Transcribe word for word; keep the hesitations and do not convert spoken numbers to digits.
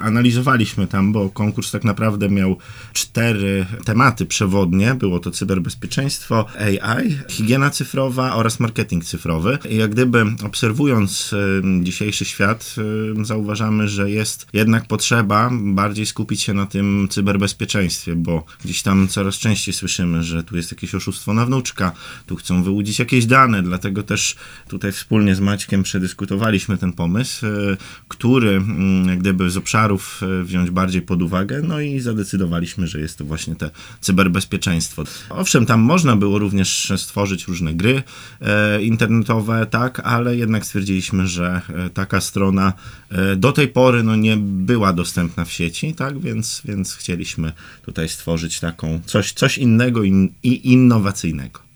analizowaliśmy tam, bo konkurs tak naprawdę miał cztery tematy przewodnie. Było to cyberbezpieczeństwo, A I, higiena cyfrowa oraz marketing cyfrowy. I jak gdyby obserwując y, dzisiejszy świat, y, zauważamy, że jest jednak potrzeba bardziej skupić się na tym cyberbezpieczeństwie, bo gdzieś tam coraz częściej słyszymy, że tu jest jakieś oszustwo na wnuczka, tu chcą wyłudzić jakieś dane, dlatego też tutaj wspólnie z Maćkiem przedyskutowaliśmy ten pomysł, y, który y, jak gdyby z obszarów y, wziąć bardziej pod uwagę, no i zadecydowaliśmy, że jest to właśnie te cyberbezpieczeństwo. Owszem, tam można było również stworzyć różne gry e, internetowe, tak, ale jednak stwierdziliśmy, że e, taka strona e, do tej pory no, nie była dostępna w sieci, tak, więc, więc chcieliśmy tutaj stworzyć taką coś, coś innego in, i innowacyjnego.